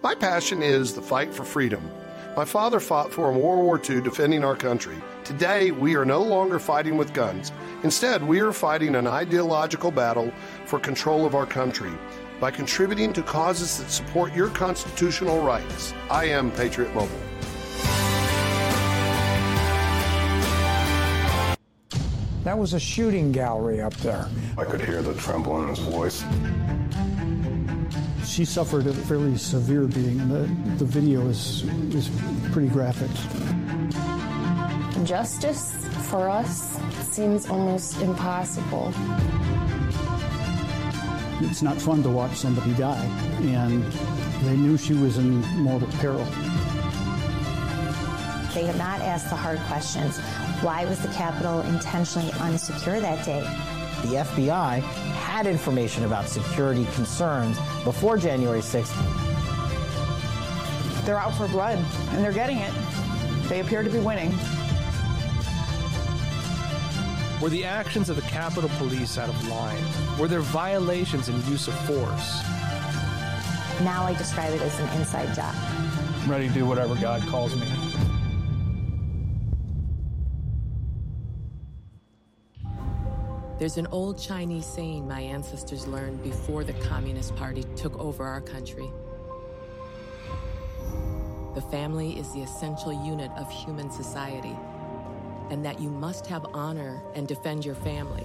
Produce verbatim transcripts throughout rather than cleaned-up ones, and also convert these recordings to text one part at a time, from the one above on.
My passion is the fight for freedom. My father fought for in World War Two defending our country. Today, we are no longer fighting with guns. Instead, we are fighting an ideological battle for control of our country by contributing to causes that support your constitutional rights. I am Patriot Mobile. That was a shooting gallery up there. I could hear the tremble in his voice. She suffered a fairly severe beating, and the, the video is, is pretty graphic. Justice for us seems almost impossible. It's not fun to watch somebody die, and they knew she was in mortal peril. They have not asked the hard questions. Why was the Capitol intentionally unsecure that day? The F B I had information about security concerns before January sixth. They're out for blood, and they're getting it. They appear to be winning. Were the actions of the Capitol Police out of line? Were there violations and use of force? Now I describe it as an inside job. I'm ready to do whatever God calls me. There's an old Chinese saying my ancestors learned before the Communist Party took over our country. The family is the essential unit of human society, and that you must have honor and defend your family.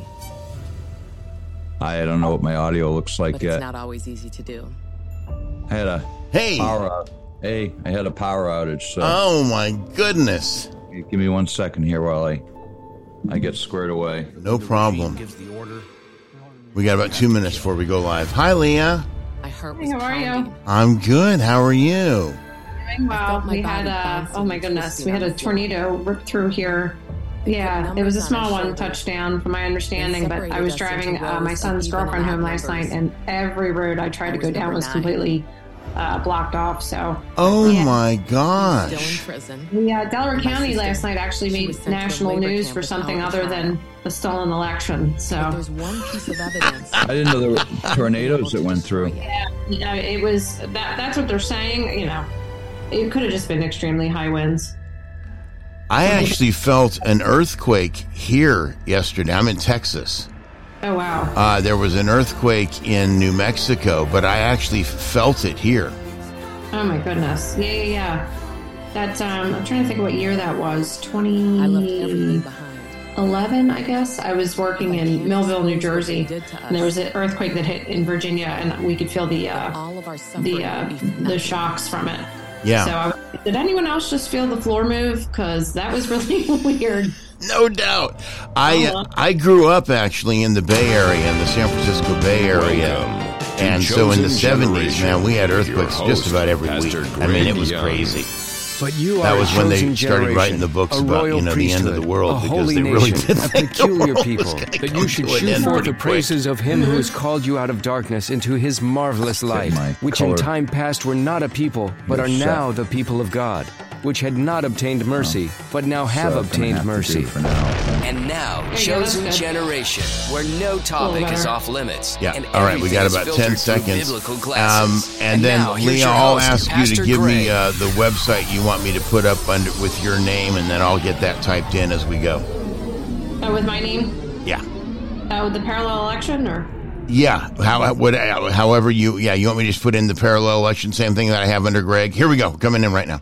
I don't know what my audio looks like but yet. It's not always easy to do. I had a hey. power out. Hey, I had a power outage. So oh my goodness! Give me one second here while I I get squared away. No problem. We got about two minutes before we go live. Hi, Leah. My heart Hey, was how are pounding. you? I'm good. How are you? Doing well. We had a, oh my goodness, we had a tornado rip through here. Yeah, it was a small one, touchdown from my understanding, but I was driving uh, my son's girlfriend home last night, and every road I tried to go down was completely uh, blocked off, so. Oh yeah. my gosh. Yeah, Delaware County last night actually made national news for something other than the stolen election, so. There's one piece of evidence. I didn't know there were tornadoes that went through. Yeah, yeah, it was, that. that's what they're saying, you know. It could have just been extremely high winds. I actually felt an earthquake here yesterday. I'm in Texas. Oh, wow. Uh, there was an earthquake in New Mexico, but I actually felt it here. Oh, my goodness. Yeah, yeah, yeah. That, um, I'm trying to think of what year that was. twenty eleven, I guess. I was working in Millville, New Jersey, and there was an earthquake that hit in Virginia, and we could feel the, uh, the, uh, the shocks from it. Yeah. So, I, did anyone else just feel the floor move? Because that was really weird. No doubt. I uh, I grew up actually in the Bay Area, in the San Francisco Bay Area. And so in the seventies, man, we had earthquakes just about every week. I mean, it was crazy. But you that are was a when they chosen started writing the books about, you know, the end of the world, because they really did a think peculiar the people, that you should shoot forth the praises of him who has called you out of darkness into his marvelous light, which in time past were not a people, but are now the people of God, which had not obtained mercy, but now have obtained mercy. And now, Chosen Generation, where no topic is off limits. Yeah, and all right, we got about ten seconds. Um, and, and then, Leah, I'll ask you to give Greg. me uh, the website you want me to put up under with your name, and then I'll get that typed in as we go. Oh, with my name? Yeah. Oh, uh, with the parallel election, or? Yeah, how, what, however you, yeah, you want me to just put in the parallel election, same thing that I have under Greg? Here we go, coming in right now.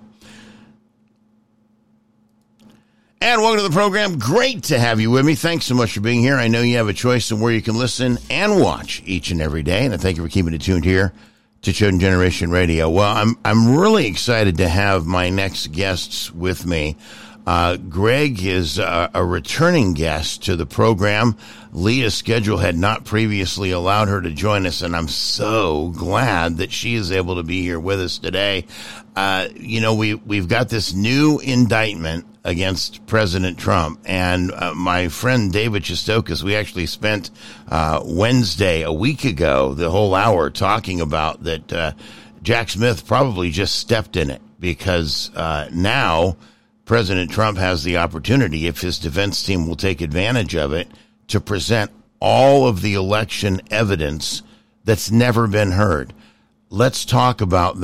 And welcome to the program. Great to have you with me. Thanks so much for being here. I know you have a choice of where you can listen and watch each and every day, and I thank you for keeping it tuned here to Chosen Generation Radio. Well, I'm I'm really excited to have my next guests with me. Uh, Greg is uh, a returning guest to the program. Leah's schedule had not previously allowed her to join us, and I'm so glad that she is able to be here with us today. Uh, you know, we, we've got this new indictment against President Trump, and uh, my friend David Chistokas, we actually spent uh, Wednesday, a week ago, the whole hour talking about that uh, Jack Smith probably just stepped in it, because uh, now President Trump has the opportunity, if his defense team will take advantage of it, to present all of the election evidence that's never been heard. Let's talk about that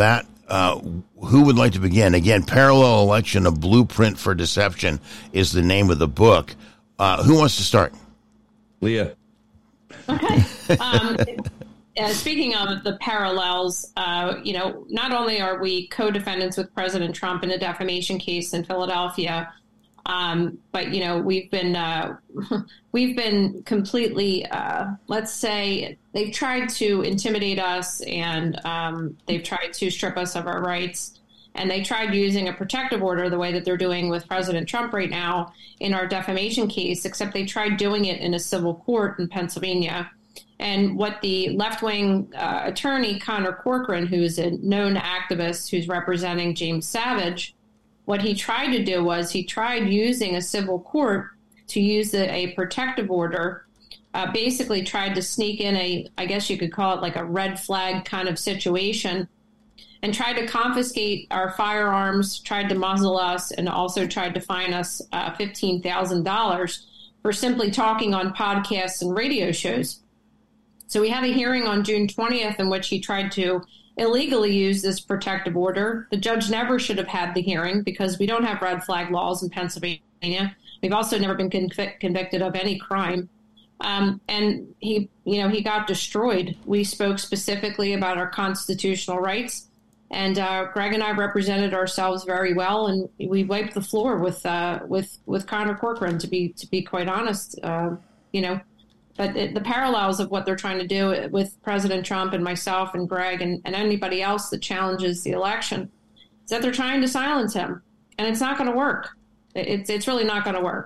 uh, who would like to begin? Again, Parallel Election, A Blueprint for Deception is the name of the book. Uh, who wants to start? Leah. Okay. Um, uh, speaking of the parallels, uh, you know, not only are we co-defendants with President Trump in a defamation case in Philadelphia, um, but, you know, we've been uh, we've been completely, uh, let's say, they've tried to intimidate us and um, they've tried to strip us of our rights. And they tried using a protective order the way that they're doing with President Trump right now in our defamation case, except they tried doing it in a civil court in Pennsylvania. And what the left-wing uh, attorney, Connor Corcoran, who's a known activist who's representing James Savage, what he tried to do was he tried using a civil court to use the, a protective order, uh, basically tried to sneak in a, I guess you could call it like a red flag kind of situation, and tried to confiscate our firearms, tried to muzzle us, and also tried to fine us uh, fifteen thousand dollars for simply talking on podcasts and radio shows. So we had a hearing on June twentieth in which he tried to illegally use this protective order. The judge never should have had the hearing because we don't have red flag laws in Pennsylvania. We've also never been convic- convicted of any crime. Um, and he, you know, he got destroyed. We spoke specifically about our constitutional rights. And uh, Greg and I represented ourselves very well, and we wiped the floor with uh, with with Connor Corcoran. To be to be quite honest, uh, you know, but it, the parallels of what they're trying to do with President Trump and myself and Greg and, and anybody else that challenges the election is that they're trying to silence him, and it's not going to work. It's it's really not going to work.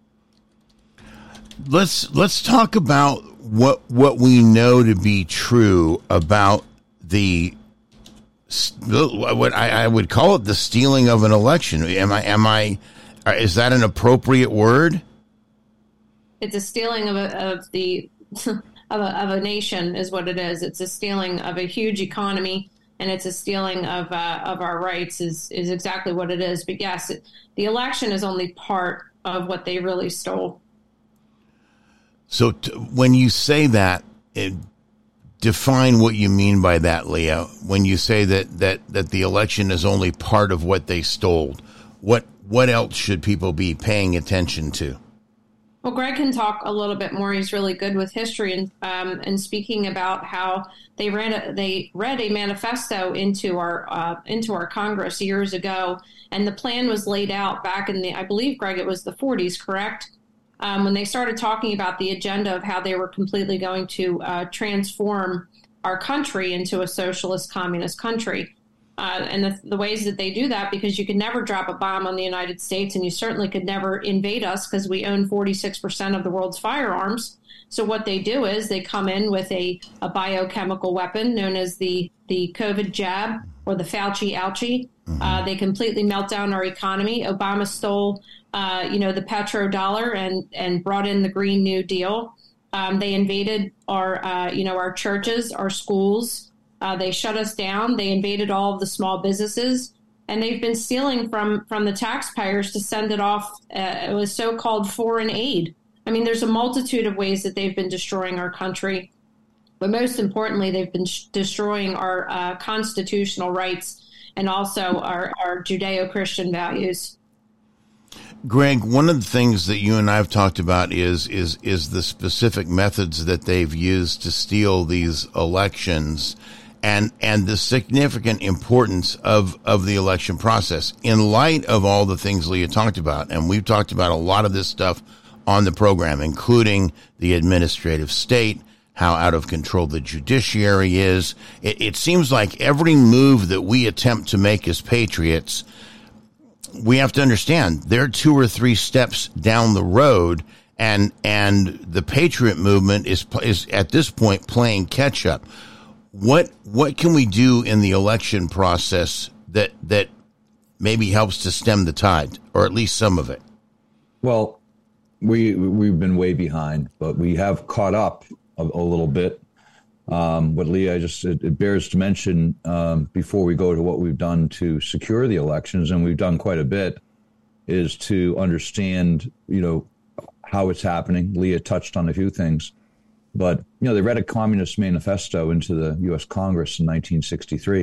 Let's let's talk about what what we know to be true about the. What I, I would call it the stealing of an election. Am I? Am I? Is that an appropriate word? It's a stealing of a, of the of a, of a nation, is what it is. It's a stealing of a huge economy, and it's a stealing of uh, of our rights. Is is exactly what it is. But yes, it, the election is only part of what they really stole. So t- when you say that. It, Define what you mean by that, Leah, when you say that, that, that the election is only part of what they stole. What what else should people be paying attention to? Well, Greg can talk a little bit more. He's really good with history and um, and speaking about how they read a, they read a manifesto into our uh, into our Congress years ago, and the plan was laid out back in the, I believe, Greg, it was the forties, correct? Um, when they started talking about the agenda of how they were completely going to uh, transform our country into a socialist communist country. Uh, and the, the ways that they do that, because you could never drop a bomb on the United States, and you certainly could never invade us because we own forty-six percent of the world's firearms. So what they do is they come in with a, a biochemical weapon known as the, the COVID jab or the Fauci ouchie. Mm-hmm. Uh, they completely melt down our economy. Obama stole Uh, you know, the petrodollar and, and brought in the Green New Deal. Um, they invaded our, uh, you know, our churches, our schools. Uh, they shut us down. They invaded all of the small businesses, and they've been stealing from, from the taxpayers to send it off. Uh, it was so-called foreign aid. I mean, there's a multitude of ways that they've been destroying our country, but most importantly, they've been sh- destroying our uh, constitutional rights and also our, our Judeo-Christian values. Greg, one of the things that you and I have talked about is is is the specific methods that they've used to steal these elections, and and the significant importance of, of the election process in light of all the things Leah talked about. And we've talked about a lot of this stuff on the program, including the administrative state, how out of control the judiciary is. It, it seems like every move that we attempt to make as patriots, we have to understand they're two or three steps down the road, and and the patriot movement is is at this point playing catch up. What what can we do in the election process that that maybe helps to stem the tide, or at least some of it? Well, we we've been way behind, but we have caught up a, a little bit. Um, what Leah just, it, it bears to mention um, before we go to what we've done to secure the elections, and we've done quite a bit, is to understand, you know, how it's happening. Leah touched on a few things, but, you know, they read a communist manifesto into the U S Congress in nineteen sixty-three.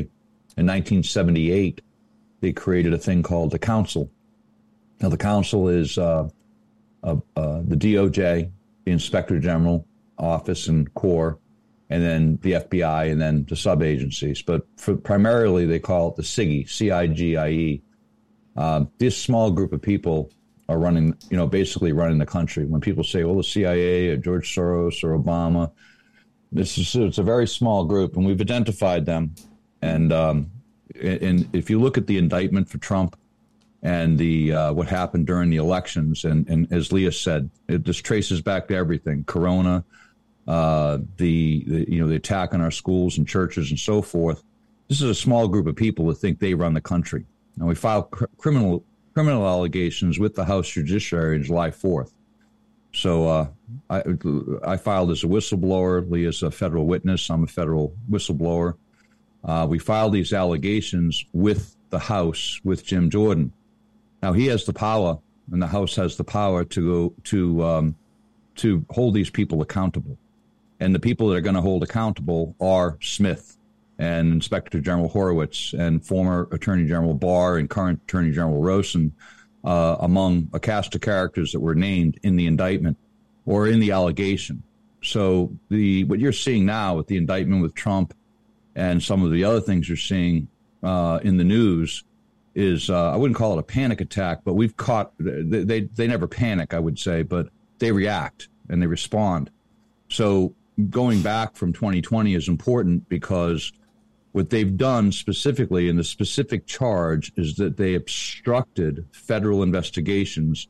In nineteen seventy-eight, they created a thing called the Council. Now, the Council is uh, uh, uh, the D O J, the Inspector General Office and Corps, and then the F B I, and then the sub-agencies. But for, primarily, they call it the C I G I E, C I G I E. Uh, this small group of people are running, you know, basically running the country. When people say, well, the C I A or George Soros or Obama, this is it's a very small group, and we've identified them. And um, and if you look at the indictment for Trump and the uh, what happened during the elections, and, and as Leah said, it just traces back to everything: Corona, uh, the, the you know the attack on our schools and churches and so forth. This is a small group of people that think they run the country. Now, we filed cr- criminal criminal allegations with the House Judiciary on July fourth. So uh, I, I filed as a whistleblower. Leah's a federal witness. I'm a federal whistleblower. Uh, we filed these allegations with the House, with Jim Jordan. Now, he has the power, and the House has the power to go to um, to hold these people accountable. And the people that are going to hold accountable are Smith and Inspector General Horowitz and former Attorney General Barr and current Attorney General Rosen, uh, among a cast of characters that were named in the indictment or in the allegation. So the what you're seeing now with the indictment with Trump and some of the other things you're seeing uh, in the news is, uh, I wouldn't call it a panic attack, but we've caught, they, they, they never panic, I would say, but they react and they respond. So going back from twenty twenty is important because what they've done specifically, and the specific charge, is that they obstructed federal investigations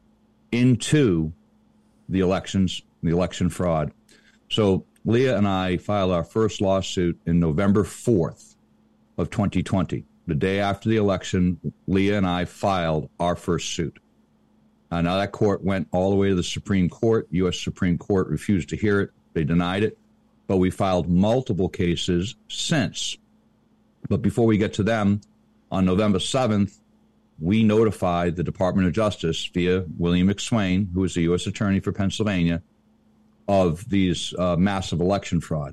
into the elections, the election fraud. So Leah and I filed our first lawsuit in November fourth of twenty twenty. The day after the election, Leah and I filed our first suit. Uh, now, that court went all the way to the Supreme Court. U S Supreme Court refused to hear it. They denied it. But we filed multiple cases since. But before we get to them, on November seventh, we notified the Department of Justice via William McSwain, who is the U S Attorney for Pennsylvania, of these uh, massive election fraud.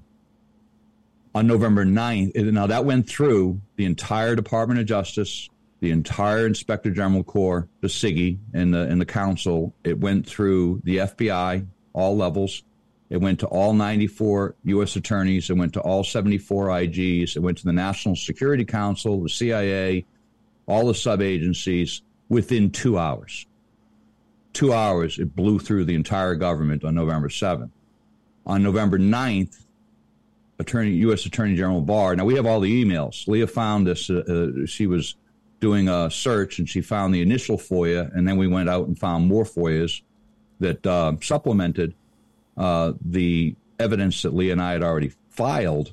On November ninth, now that went through the entire Department of Justice, the entire Inspector General Corps, the C I G I, and the, and the Council. It went through the F B I, all levels. It went to all ninety-four U S attorneys. It went to all seventy-four I Gs. It went to the National Security Council, the C I A, all the sub-agencies within two hours. Two hours, it blew through the entire government on November seventh. On November ninth, Attorney, U S Attorney General Barr, now we have all the emails. Leah found this. Uh, uh, she was doing a search, and she found the initial FOIA, and then we went out and found more FOIAs that uh, supplemented Uh, the evidence that Leah and I had already filed.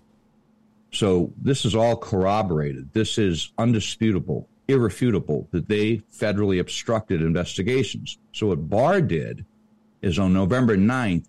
So this is all corroborated. This is undisputable, irrefutable, that they federally obstructed investigations. So what Barr did is on November ninth,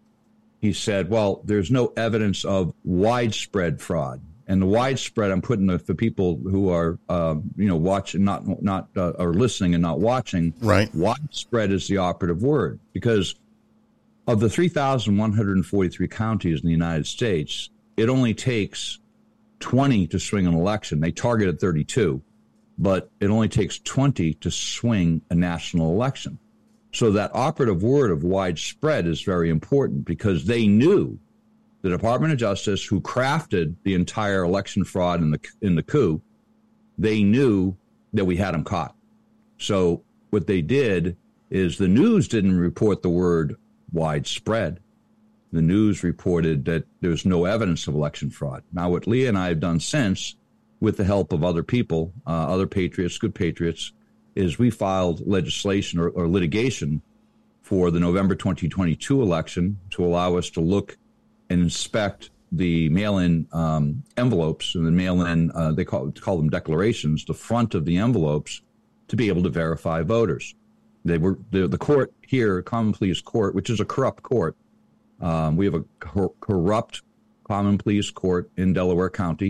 he said, well, there's no evidence of widespread fraud. And the widespread, I'm putting the, for people who are, uh, you know, watching, not, not, uh, or listening and not watching. Right. Widespread is the operative word, because of the three thousand one hundred forty-three counties in the United States, it only takes twenty to swing an election. They targeted thirty-two, but it only takes twenty to swing a national election. So that operative word of widespread is very important, because they knew, the Department of Justice, who crafted the entire election fraud in the in the coup, they knew that we had them caught. So what they did is, the news didn't report the word widespread. The news reported that there's no evidence of election fraud. Now, what Leah and I have done since, with the help of other people, uh, other patriots, good patriots, is we filed legislation or, or litigation for the November twenty twenty-two election to allow us to look and inspect the mail-in um, envelopes and the mail-in, uh, they call, call them declarations, the front of the envelopes, to be able to verify voters. They were the, the court here, Common Pleas Court, which is a corrupt court. Um, we have a cor- corrupt Common Pleas Court in Delaware County.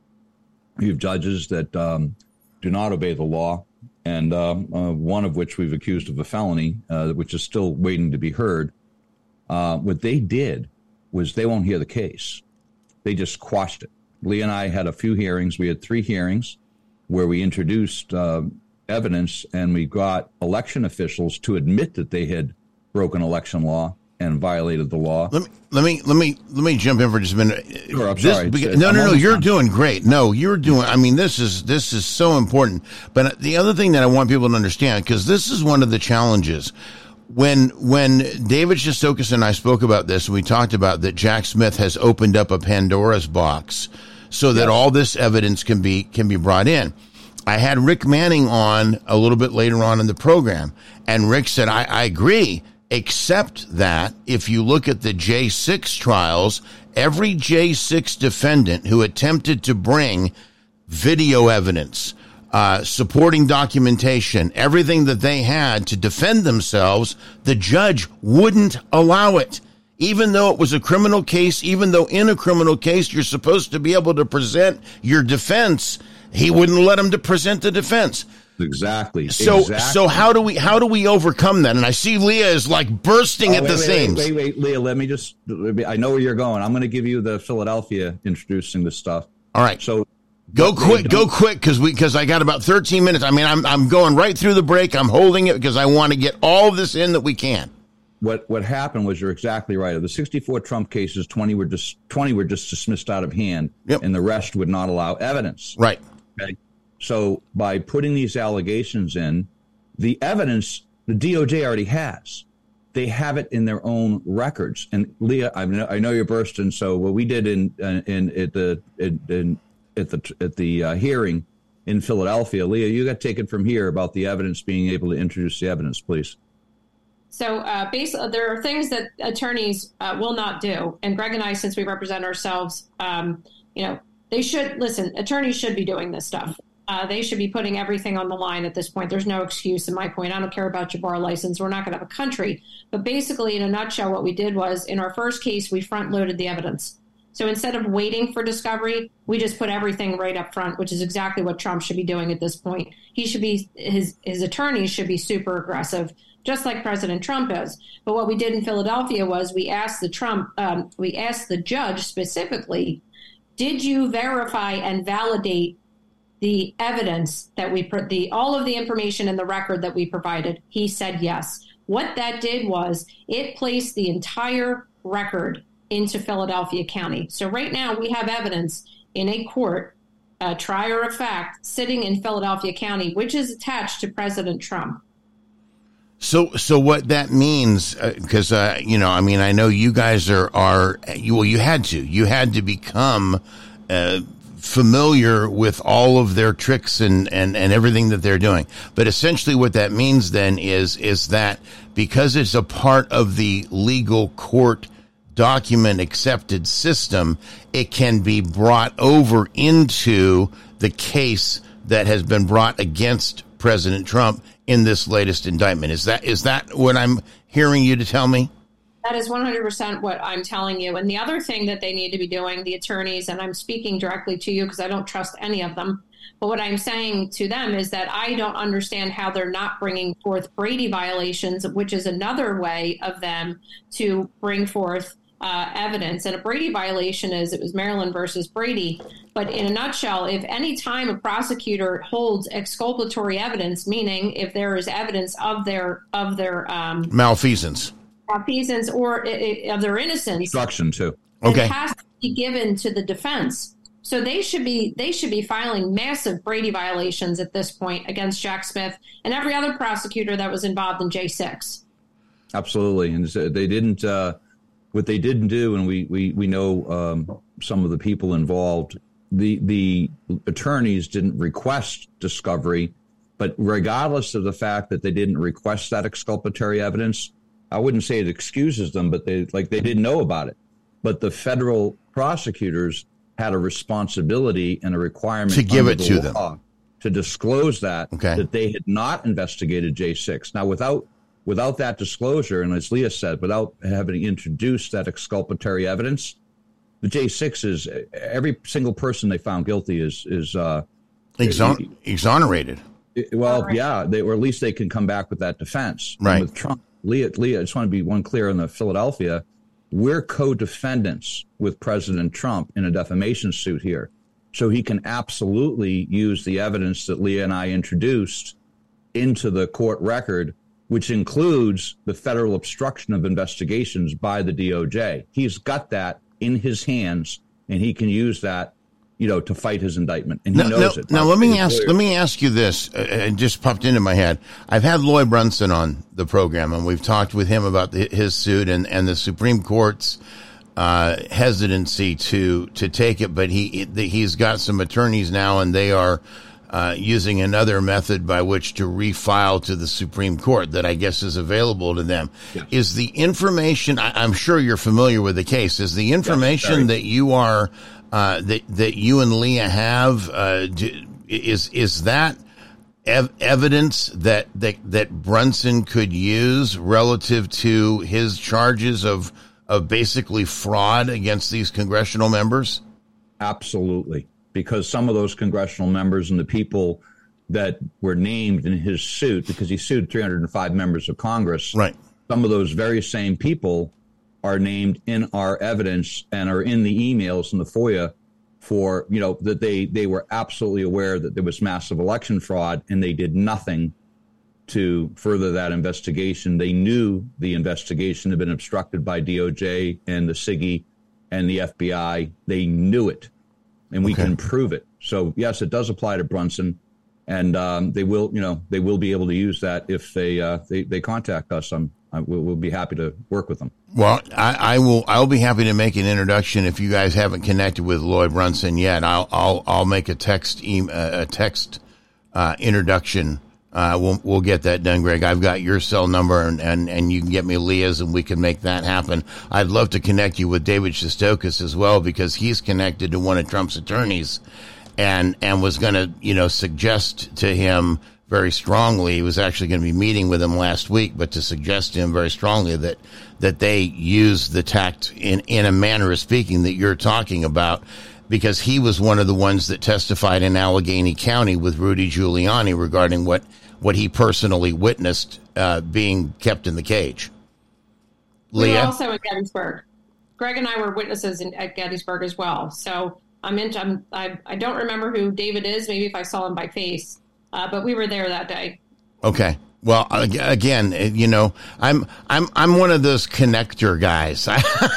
We have judges that um, do not obey the law, and uh, uh, one of which we've accused of a felony, uh, which is still waiting to be heard. Uh, what they did was, they won't hear the case. They just quashed it. Lee and I had a few hearings. We had three hearings where we introduced uh, evidence, and we got election officials to admit that they had broken election law and violated the law. Let me let me let me let me jump in for just a minute. Sure, I'm this, sorry. Because, no, no, no. You're doing great. No, you're doing. I mean, this is this is so important. But the other thing that I want people to understand, because this is one of the challenges. When when David Shostokis and I spoke about this, and we talked about that Jack Smith has opened up a Pandora's box, so that all this evidence can be can be brought in. I had Rick Manning on a little bit later on in the program, and Rick said, I, I agree, except that if you look at the J six trials, every J six defendant who attempted to bring video evidence, uh, supporting documentation, everything that they had to defend themselves, the judge wouldn't allow it. Even though it was a criminal case, even though in a criminal case you're supposed to be able to present your defense, he wouldn't let them to present the defense. Exactly. So, exactly. so how do we how do we overcome that? And I see Leah is like bursting oh, at wait, the wait, seams. Wait, wait, wait, Leah. Let me just. I know where you're going. I'm going to give you the Philadelphia introducing this stuff. All right. So go quick, go quick, because we because I got about thirteen minutes. I mean, I'm I'm going right through the break. I'm holding it because I want to get all of this in that we can. What what happened was, you're exactly right. Of the sixty-four Trump cases, twenty were just twenty were just dismissed out of hand, yep. and the rest would not allow evidence. Right. Okay. So by putting these allegations in, the evidence the D O J already has. They have it in their own records. And Leah, I know, I know you're bursting. So what we did in in at the in, in at the at the uh, hearing in Philadelphia, Leah, you got taken from here about the evidence, being able to introduce the evidence, please. So uh, basically, there are things that attorneys uh, will not do. And Greg and I, since we represent ourselves, um, you know, they should listen. Attorneys should be doing this stuff. Uh, they should be putting everything on the line at this point. There's no excuse in my point. I don't care about your bar license. We're not going to have a country. But basically, in a nutshell, what we did was, in our first case, we front loaded the evidence. So instead of waiting for discovery, we just put everything right up front, which is exactly what Trump should be doing at this point. He should be, his his attorneys should be super aggressive, just like President Trump is. But what we did in Philadelphia was we asked the Trump, um, we asked the judge specifically, did you verify and validate the evidence that we put, the all of the information in the record that we provided? He said yes. What that did was it placed the entire record into Philadelphia County. So right now we have evidence in a court, a trier of fact, sitting in Philadelphia County, which is attached to President Trump. So, so what that means, because uh, uh, you know, I mean, I know you guys are are you. Well, you had to, you had to become uh, familiar with all of their tricks and, and, and everything that they're doing. But essentially, what that means then is is that because it's a part of the legal court document accepted system, it can be brought over into the case that has been brought against President Trump in this latest indictment. Is that is that what I'm hearing you to tell me? That is one hundred percent what I'm telling you. And the other thing that they need to be doing, the attorneys, and I'm speaking directly to you because I don't trust any of them, but what I'm saying to them is that I don't understand how they're not bringing forth Brady violations, which is another way of them to bring forth uh, evidence. And a Brady violation is, it was Maryland versus Brady. But in a nutshell, if any time a prosecutor holds exculpatory evidence, meaning if there is evidence of their of their um, malfeasance, malfeasance or it, of their innocence, obstruction too, okay, it has to be given to the defense. So they should be they should be filing massive Brady violations at this point against Jack Smith and every other prosecutor that was involved in J six. Absolutely, and they didn't. Uh, what they didn't do, and we we we know um, some of the people involved. The the attorneys didn't request discovery, but regardless of the fact that they didn't request that exculpatory evidence, I wouldn't say it excuses them, but they like they didn't know about it. But the federal prosecutors had a responsibility and a requirement to give it the to law them, to disclose that okay. that they had not investigated J six. Now, without without that disclosure, and as Leah said, without having introduced that exculpatory evidence, the J six is every single person they found guilty is is uh, Exon- exonerated. Well, yeah, they or at least they can come back with that defense. Right. And with Trump, Leah, Leah, I just want to be one clear on the Philadelphia. we're co-defendants with President Trump in a defamation suit here. So he can absolutely use the evidence that Leah and I introduced into the court record, which includes the federal obstruction of investigations by the D O J. He's got that in his hands, and he can use that, you know, to fight his indictment. And he now, knows now, it. Now, let me ask. Let me ask you this. Uh, it just popped into my head. I've had Lloyd Brunson on the program, and we've talked with him about the, his suit and, and the Supreme Court's uh, hesitancy to to take it. But he he's got some attorneys now, and they are uh, using another method by which to refile to the Supreme Court that I guess is available to them. Yeah. Is the information? I, I'm sure you're familiar with the case. Is the information yes, that you are Uh, that that you and Leah have uh, do, is is that ev- evidence that, that that Brunson could use relative to his charges of of basically fraud against these congressional members? Absolutely, because some of those congressional members and the people that were named in his suit, because he sued three hundred five members of Congress, right? Some of those very same people are named in our evidence and are in the emails in the FOIA for, you know, that they, they were absolutely aware that there was massive election fraud and they did nothing to further that investigation. They knew the investigation had been obstructed by D O J and the S I G I and the F B I. They knew it, and we okay. can prove it. So, yes, it does apply to Brunson, and um, they will, you know, they will be able to use that if they uh, they, they contact us. I'm We'll, we'll be happy to work with them. Well, I, I will. I'll be happy to make an introduction if you guys haven't connected with Lloyd Brunson yet. I'll I'll I'll make a text e- a text uh, introduction. Uh, we'll we'll get that done, Greg. I've got your cell number, and, and, and you can get me Leah's, and we can make that happen. I'd love to connect you with David Shestokas as well, because he's connected to one of Trump's attorneys, and and was going to you know suggest to him very strongly. He was actually going to be meeting with him last week, but to suggest to him very strongly that that they use the tact in, in a manner of speaking that you're talking about, because he was one of the ones that testified in Allegheny County with Rudy Giuliani regarding what, what he personally witnessed uh, being kept in the cage. We Leah? were also in Gettysburg. Greg and I were witnesses in, at Gettysburg as well. So I'm into, I'm, I, I don't remember who David is, maybe if I saw him by face. Uh, but we were there that day. Okay. Well, again, you know, I'm I'm I'm one of those connector guys.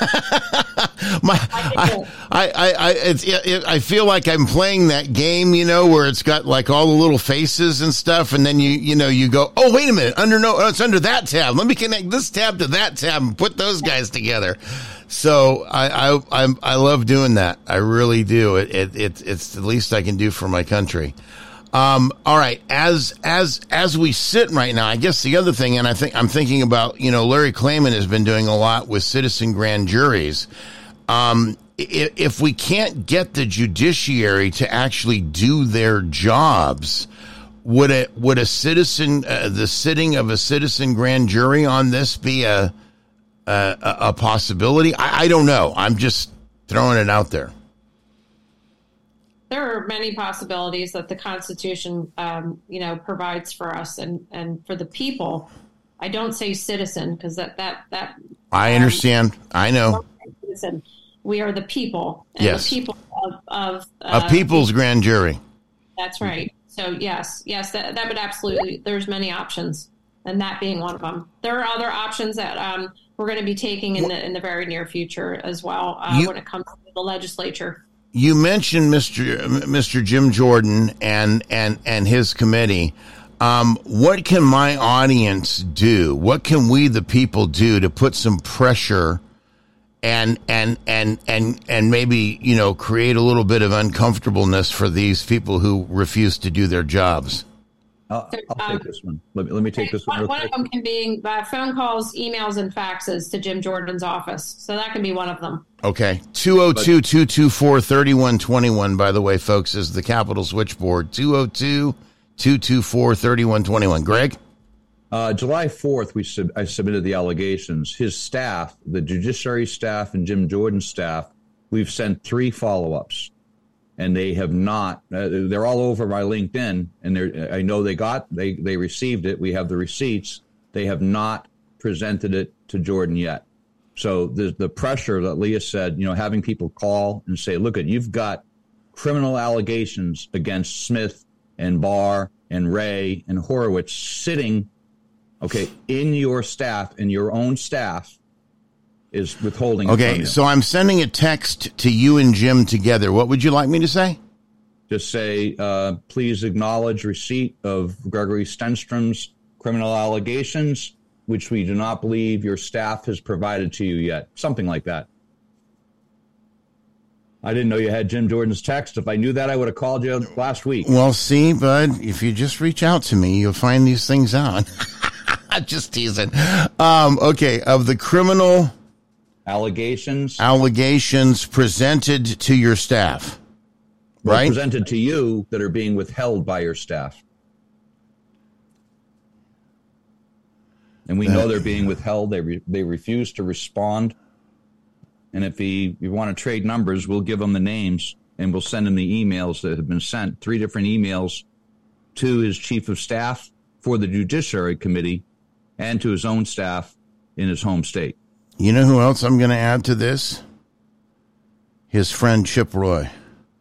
My, I, I, I, I, it's, it, I feel like I'm playing that game, you know, where it's got like all the little faces and stuff, and then you, you know, you go, oh, wait a minute, under no, oh, it's under that tab. Let me connect this tab to that tab and put those guys together. So I, I, I, I love doing that. I really do. It, it, it, it's the least I can do for my country. Um, all right. As, as, as we sit right now, I guess the other thing, and I think I'm thinking about, you know, Larry Klayman has been doing a lot with citizen grand juries. Um, if, if we can't get the judiciary to actually do their jobs, would a, would a citizen, uh, the sitting of a citizen grand jury on this be a, a, a possibility? I, I don't know. I'm just throwing it out there. There are many possibilities that the Constitution, um, you know, provides for us and, and for the people. I don't say citizen because that, that, that. I understand. Um, I know. Citizen. We are the people. And yes. The people of, of, uh, a people's grand jury. That's right. So yes, yes, that, that would absolutely, there's many options, and that being one of them. There are other options that um, we're going to be taking in the, in the very near future as well uh, you, when it comes to the legislature. You mentioned Mister Mister Jim Jordan and, and, and his committee. Um, what can my audience do? What can we, the people, do to put some pressure and and and and and maybe, you know, create a little bit of uncomfortableness for these people who refuse to do their jobs? I'll, I'll take this one. Let me, let me take this one. One of them can be uh, phone calls, emails, and faxes to Jim Jordan's office. So that can be one of them. Okay. two oh two, two two four, three one two one, by the way, folks, is the Capitol switchboard. two oh two, two two four, three one two one. Greg? Uh, July fourth, we sub- I submitted the allegations. His staff, the judiciary staff and Jim Jordan's staff, we've sent three follow-ups. And they have not, uh, they're all over my LinkedIn, and they're, I know they got, they, they received it. We have the receipts. They have not presented it to Jordan yet. So the the pressure that Leah said, you know, having people call and say, look, at you've got criminal allegations against Smith and Barr and Ray and Horowitz sitting, okay, in your staff, in your own staff, is withholding. Okay, so I'm sending a text to you and Jim together. What would you like me to say? Just say, uh, please acknowledge receipt of Gregory Stenstrom's criminal allegations, which we do not believe your staff has provided to you yet. Something like that. I didn't know you had Jim Jordan's text. If I knew that, I would have called you last week. Well, see, bud, if you just reach out to me, you'll find these things out. Just teasing. Um, okay, of the criminal allegations allegations presented to your staff, well, right? Presented to you that are being withheld by your staff. And we that, know they're being withheld. They re, they refuse to respond. And if he, you want to trade numbers, we'll give them the names and we'll send him the emails that have been sent, three different emails to his chief of staff for the Judiciary Committee and to his own staff in his home state. You know who else I'm going to add to this? His friend Chip Roy.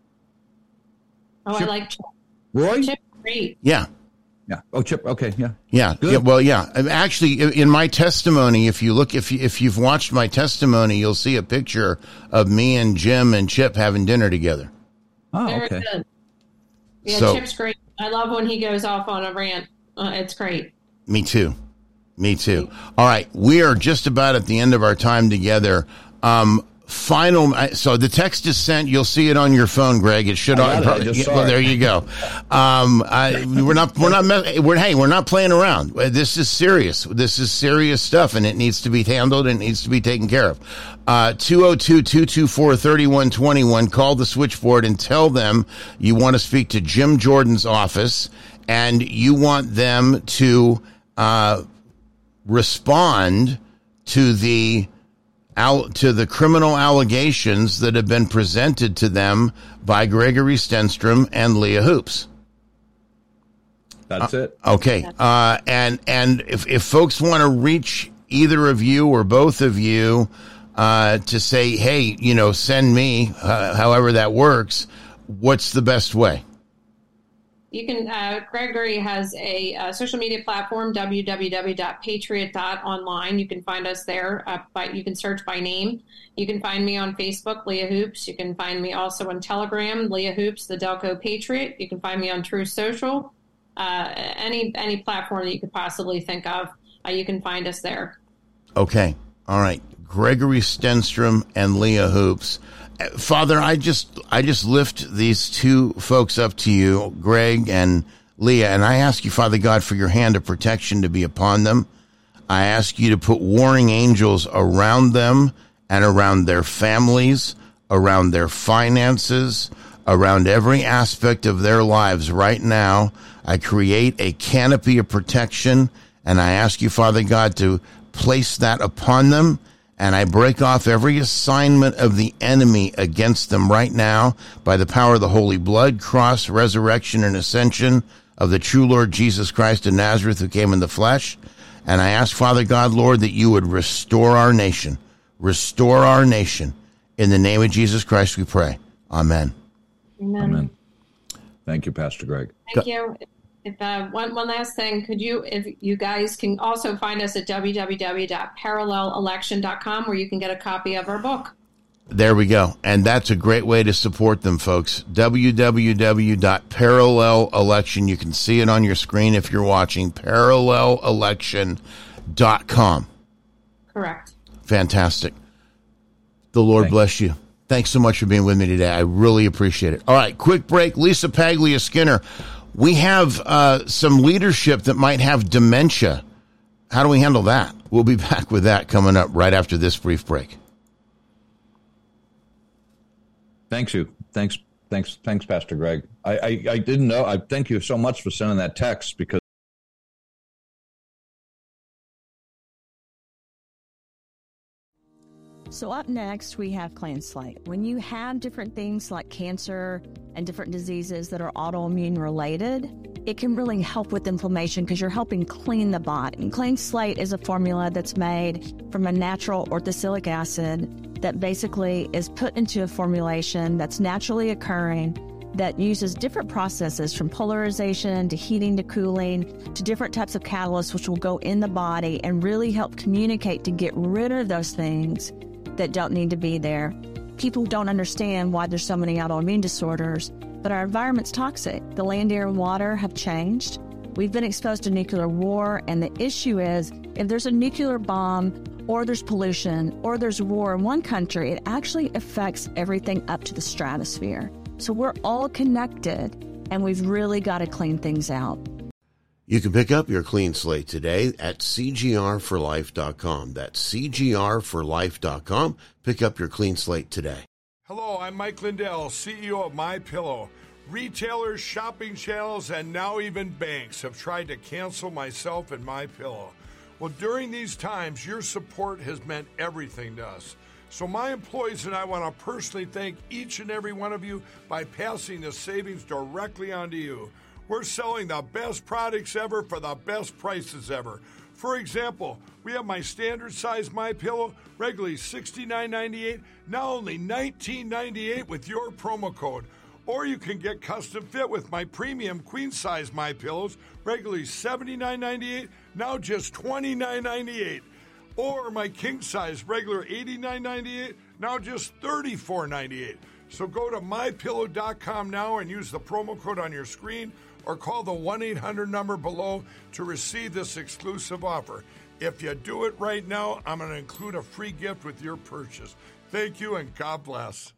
Oh, Chip, I like Chip. Roy? Chip, great. Yeah. Yeah. Oh, Chip. Okay. Yeah. Yeah. yeah. Well, yeah. Actually, in my testimony, if you look, if you, if you've watched my testimony, you'll see a picture of me and Jim and Chip having dinner together. Oh, Very okay. good. Yeah, so, Chip's great. I love when he goes off on a rant. Uh, it's great. Me too. Me too. All right. We are just about at the end of our time together. Um, Final. So the text is sent. You'll see it on your phone, Greg. It should. I On, it. I just well, saw there it. you go. Um, I, we're not. We're not. We're hey. We're not playing around. This is serious. This is serious stuff, and it needs to be handled and it needs to be taken care of. Uh, two oh two, two two four, three one two one. Call the switchboard and tell them you want to speak to Jim Jordan's office, and you want them to uh, respond to the. Out to the criminal allegations that have been presented to them by Gregory Stenstrom and Leah Hoops. That's uh, it. Okay. Uh, and and if, if folks want to reach either of you or both of you uh, to say, hey, you know, send me, uh, however that works, what's the best way? You can, uh, Gregory has a, uh social media platform, w w w dot patriot dot online. You can find us there, uh, but you can search by name. You can find me on Facebook, Leah Hoops. You can find me also on Telegram, Leah Hoops, the Delco Patriot. You can find me on True Social, uh, any, any platform that you could possibly think of. Uh, you can find us there. Okay. All right. Gregory Stenstrom and Leah Hoops. Father, I just I just lift these two folks up to you, Greg and Leah, and I ask you, Father God, for your hand of protection to be upon them. I ask you to put warring angels around them and around their families, around their finances, around every aspect of their lives right now. I create a canopy of protection, and I ask you, Father God, to place that upon them. And I break off every assignment of the enemy against them right now by the power of the holy blood, cross, resurrection, and ascension of the true Lord Jesus Christ of Nazareth who came in the flesh. And I ask, Father God, Lord, that you would restore our nation. Restore our nation. In the name of Jesus Christ we pray. Amen. Amen. Amen. Thank you, Pastor Greg. Thank you. If, uh, one, one last thing, could you, if you guys can also find us at w w w dot parallel election dot com where you can get a copy of our book. There we go. And that's a great way to support them, folks. w w w dot parallel election. You can see it on your screen if you're watching. parallel election dot com. Correct. Fantastic. The Lord Thanks. bless you. Thanks so much for being with me today. I really appreciate it. All right, quick break. Lisa Paglia Skinner. We have uh, some leadership that might have dementia. How do we handle that? We'll be back with that coming up right after this brief break. Thanks you. Thanks. Thanks. Thanks, Pastor Greg. I, I, I didn't know. I thank you so much for sending that text because. So up next, we have Clean Slate. When you have different things like cancer and different diseases that are autoimmune related, it can really help with inflammation because you're helping clean the body. And Clean Slate is a formula that's made from a natural orthosilic acid that basically is put into a formulation that's naturally occurring that uses different processes from polarization to heating to cooling to different types of catalysts which will go in the body and really help communicate to get rid of those things that don't need to be there. People don't understand why there's so many autoimmune disorders, but our environment's toxic. The land, air, and water have changed. We've been exposed to nuclear war, and the issue is if there's a nuclear bomb or there's pollution or there's war in one country, it actually affects everything up to the stratosphere. So we're all connected, and we've really got to clean things out. You can pick up your Clean Slate today at C G R for life dot com. That's C G R for life dot com. Pick up your Clean Slate today. Hello, I'm Mike Lindell, C E O of MyPillow. Retailers, shopping channels, and now even banks have tried to cancel myself and MyPillow. Well, during these times, your support has meant everything to us. So my employees and I want to personally thank each and every one of you by passing the savings directly on to you. We're selling the best products ever for the best prices ever. For example, we have my standard size MyPillow, regularly sixty-nine ninety-eight, now only nineteen ninety-eight with your promo code. Or you can get custom fit with my premium queen size MyPillows, regularly seventy-nine ninety-eight, now just twenty-nine ninety-eight. Or my king size, regular eighty-nine ninety-eight, now just thirty-four ninety-eight. So go to my pillow dot com now and use the promo code on your screen or call the one eight hundred number below to receive this exclusive offer. If you do it right now, I'm going to include a free gift with your purchase. Thank you and God bless.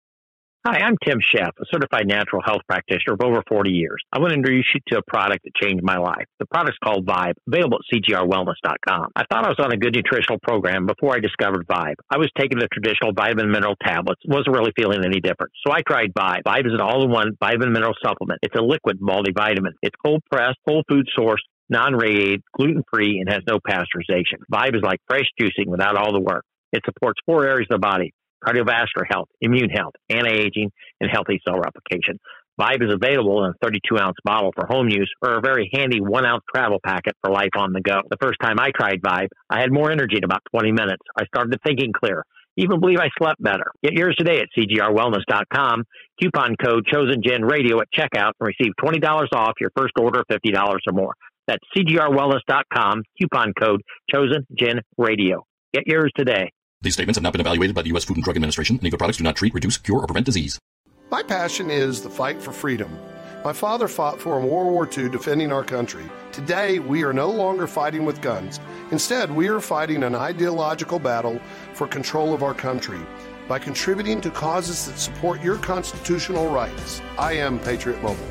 Hi, I'm Tim Sheff, a certified natural health practitioner of over forty years. I want to introduce you to a product that changed my life. The product's called Vibe, available at C G R wellness dot com. I thought I was on a good nutritional program before I discovered Vibe. I was taking the traditional vitamin mineral tablets, wasn't really feeling any different. So I tried Vibe. Vibe is an all-in-one vitamin mineral supplement. It's a liquid multivitamin. It's cold-pressed, whole food sourced, non-radiated, gluten-free, and has no pasteurization. Vibe is like fresh juicing without all the work. It supports four areas of the body: cardiovascular health, immune health, anti-aging, and healthy cell replication. Vibe is available in a thirty-two ounce bottle for home use or a very handy one ounce travel packet for life on the go. The first time I tried Vibe, I had more energy in about twenty minutes. I started thinking clear. Even believe I slept better. Get yours today at C G R wellness dot com. Coupon code ChosenGen Radio at checkout and receive twenty dollars off your first order of fifty dollars or more. That's C G R wellness dot com. Coupon code ChosenGen Radio. Get yours today. These statements have not been evaluated by the U S Food and Drug Administration, and either products do not treat, reduce, cure, or prevent disease. My passion is the fight for freedom. My father fought for in World War Two, defending our country. Today, we are no longer fighting with guns. Instead, we are fighting an ideological battle for control of our country by contributing to causes that support your constitutional rights. I am Patriot Mobile.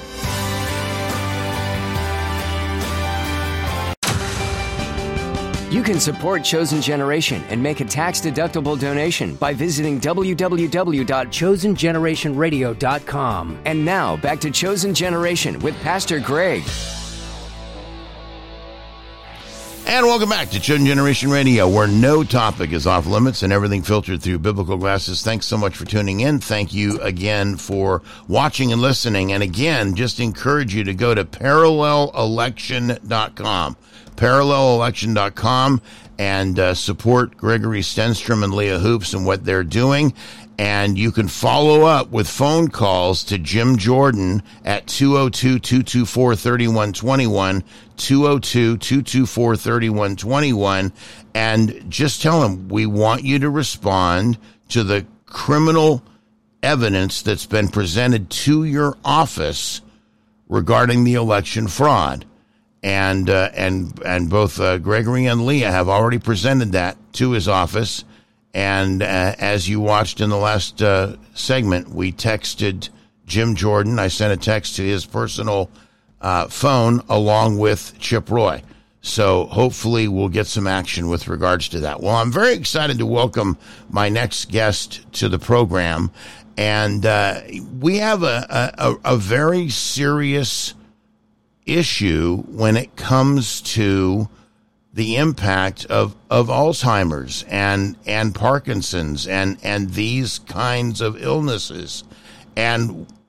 You can support Chosen Generation and make a tax-deductible donation by visiting w w w dot chosen generation radio dot com. And now, back to Chosen Generation with Pastor Greg. And welcome back to Chosen Generation Radio, where no topic is off limits and everything filtered through biblical glasses. Thanks so much for tuning in. Thank you again for watching and listening. And again, just encourage you to go to parallel election dot com. parallel election dot com and uh, support Gregory Stenstrom and Leah Hoops and what they're doing. And you can follow up with phone calls to Jim Jordan at two oh two, two two four, three one two one, two oh two, two two four, three one two one, and just tell him we want you to respond to the criminal evidence that's been presented to your office regarding the election fraud. And uh, and and both uh, Gregory and Leah have already presented that to his office. And uh, as you watched in the last uh, segment, we texted Jim Jordan. I sent a text to his personal uh, phone along with Chip Roy. So hopefully we'll get some action with regards to that. Well, I'm very excited to welcome my next guest to the program. And uh, we have a, a, a very serious issue when it comes to the impact of, of Alzheimer's and, and Parkinson's and, and these kinds of illnesses. And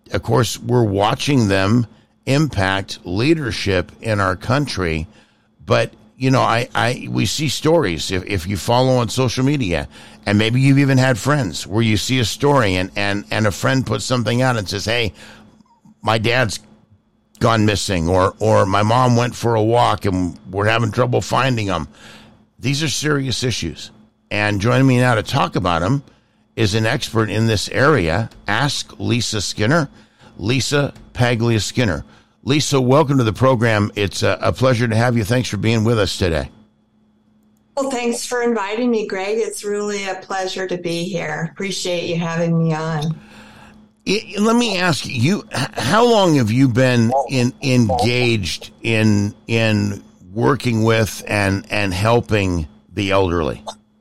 of course, we're watching them impact leadership in our country. But, you know, I, I we see stories, if, if you follow on social media, and maybe you've even had friends where you see a story and, and, and a friend puts something out and says, hey, my dad's gone missing, or, or my mom went for a walk and we're having trouble finding them. These are serious issues. And joining me now to talk about them is an expert in this area. Ask Lisa Skinner, Lisa Paglia Skinner. Lisa, welcome to the program. It's a, a pleasure to have you. Thanks for being with us today. Well, thanks for inviting me, Greg. It's really a pleasure to be here. Appreciate you having me on. It, let me ask you, you, how long have you been in, engaged in in working with and, and helping the elderly?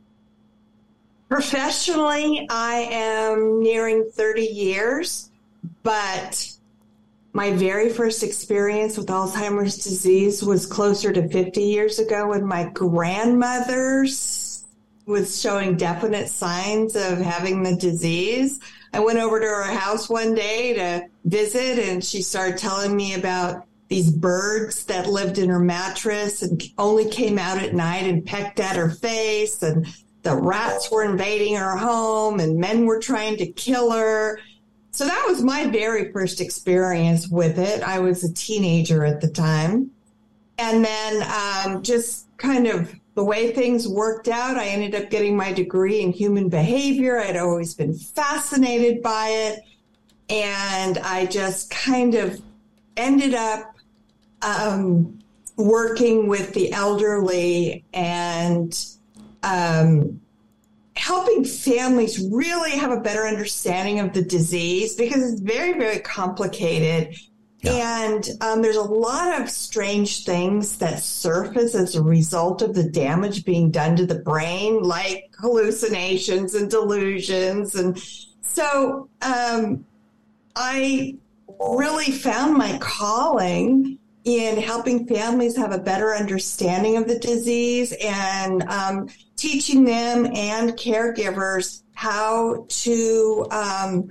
Professionally, I am nearing thirty years, but my very first experience with Alzheimer's disease was closer to fifty years ago when my grandmother was showing definite signs of having the disease. I went over to her house one day to visit, and she started telling me about these birds that lived in her mattress and only came out at night and pecked at her face, and the rats were invading her home and men were trying to kill her. So that was my very first experience with it. I was a teenager at the time. And then um, just kind of the way things worked out, I ended up getting my degree in human behavior. I'd always been fascinated by it. And I just kind of ended up um, working with the elderly and um, helping families really have a better understanding of the disease, because it's very, very complicated. Yeah. And um, there's a lot of strange things that surface as a result of the damage being done to the brain, like hallucinations and delusions. And so um, I really found my calling in helping families have a better understanding of the disease and um, teaching them and caregivers how to, um,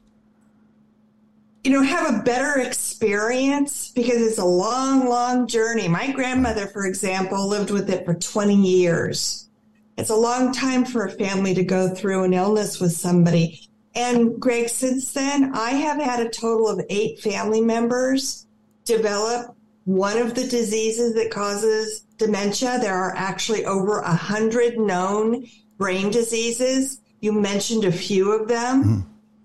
you know, have a better experience, because it's a long, long journey. My grandmother, for example, lived with it for twenty years. It's a long time for a family to go through an illness with somebody. And Greg, since then, I have had a total of eight family members develop one of the diseases that causes dementia. There are actually over a hundred known brain diseases. You mentioned a few of them. Mm.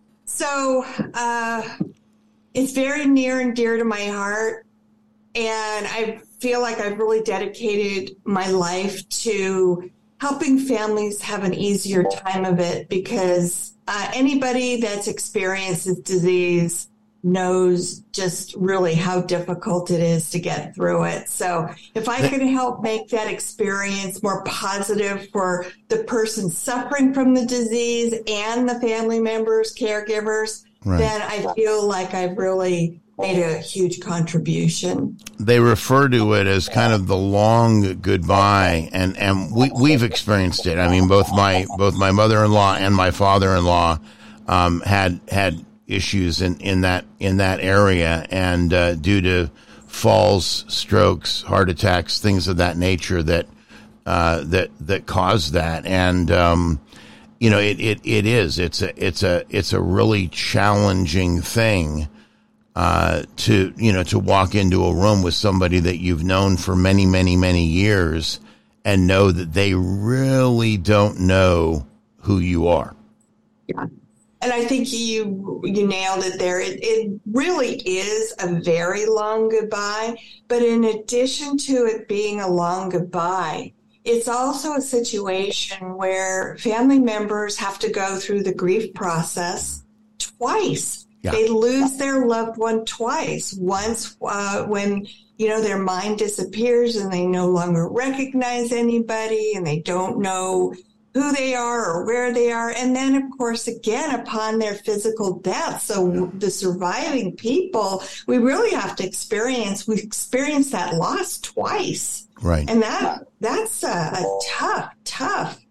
So uh, it's very near and dear to my heart. And I feel like I've really dedicated my life to helping families have an easier time of it, because uh, anybody that's experienced this disease knows just really how difficult it is to get through it. So if I can help make that experience more positive for the person suffering from the disease and the family members, caregivers, right, then I feel like I've really made a huge contribution. They refer to it as kind of the long goodbye, and, and we, we've experienced it. I mean, both my both my mother-in-law and my father-in-law um, had had issues in, in that in that area, and uh, due to falls, strokes, heart attacks, things of that nature that uh, that that cause that. And um, you know, it, it, it is it's a it's a it's a really challenging thing uh, to you know to walk into a room with somebody that you've known for many many many years and know that they really don't know who you are. Yeah. And I think you you nailed it there. It, it really is a very long goodbye. But in addition to it being a long goodbye, it's also a situation where family members have to go through the grief process twice. Yeah. They lose their loved one twice. Once uh, when, you know, their mind disappears and they no longer recognize anybody and they don't know who they are or where they are. And then, of course, again, upon their physical death. So the surviving people, we really have to experience, we experience that loss twice. Right. And that that's a, a tough, tough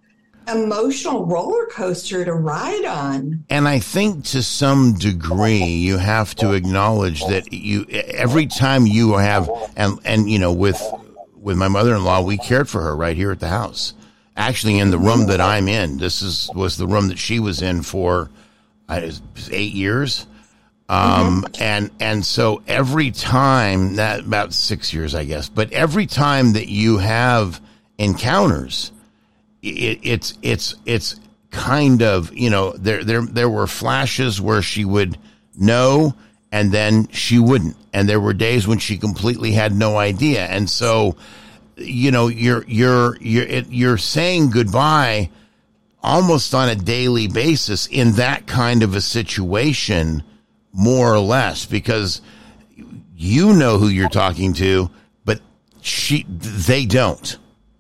emotional roller coaster to ride on. And I think to some degree you have to acknowledge that you every time you have and and you know with with my mother-in-law, we cared for her right here at the house. Actually, in the room that I'm in, this is was the room that she was in for uh, eight years. Um, mm-hmm. and, and so every time that about six years, I guess, but every time that you have encounters, it, it's, it's, it's kind of, you know, there, there, there were flashes where she would know and then she wouldn't. And there were days when she completely had no idea. And so, you know, you're, you're, you're, it, you're saying goodbye almost on a daily basis in that kind of a situation, more or less, because you know who you're talking to, but she, they don't.